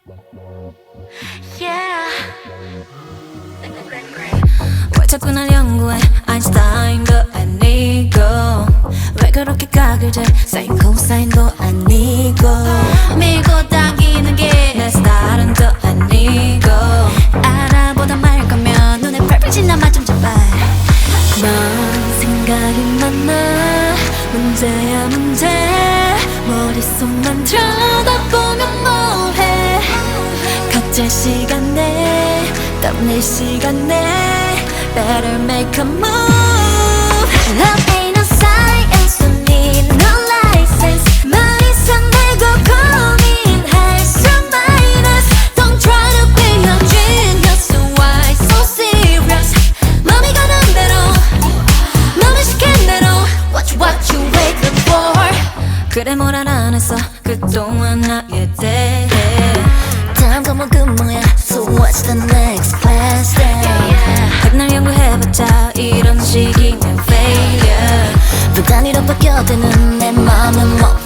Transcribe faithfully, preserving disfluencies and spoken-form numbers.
Yeah. 왜 자꾸 날 연구해 아인슈타인도 아니고 왜 그렇게 각을 재 사인 코사인도 아니고 밀고 당기는 게 내 스타일은 또 아니고 알아보다 말 거면 눈에 펄펄 지나 맛 좀 줘봐 넌 생각이 많아 문제야 문제 머릿속만 들여다보면 뭐해 각자 시간에 땀낼 시간에 Better make a move Love ain't a science Don't need no license 말 이상 내고 고민할 수 minus Don't try to be a genius So why so serious 맘이 가는 대로 맘이 시킨 대로 Watch what you waiting for 그래 뭘 알아냈어 그동안 나에 대해 다음 과목은 뭐야 So what's the next class day 백날 연구해봤자 이런 식이면 failure 또 단위로 바뀌어드는 내 맘은 뭐